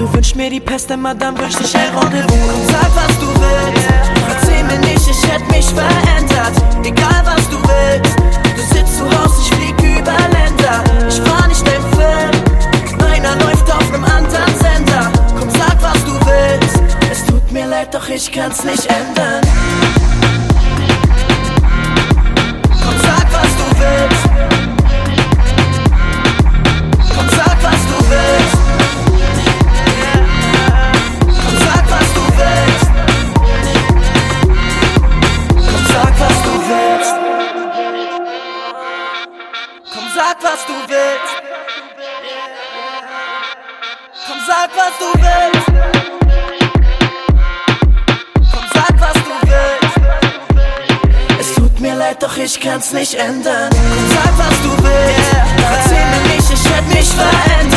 Du wünschst mir die Pest, denn Madame wünscht dich ein Rendezvous. Komm, sag, was du willst, erzähl mir nicht, ich hätte mich verändert. Egal, was du willst, du sitzt zu Hause, ich flieg über Länder. Ich fahr nicht den Film, meiner läuft auf nem anderen Sender. Komm, sag, was du willst, es tut mir leid, doch ich kann's nicht ändern. Komm, sag, was du willst. Komm, sag, was du willst. Komm, sag, was du willst. Komm, sag, was du willst. Komm, sag, was du willst. Komm, sag, was du willst. Komm, sag, was du willst. Es tut mir leid, doch ich kann's nicht ändern. Komm, sag, was du willst. Erzähl mir nicht, ich hätte mich verändert.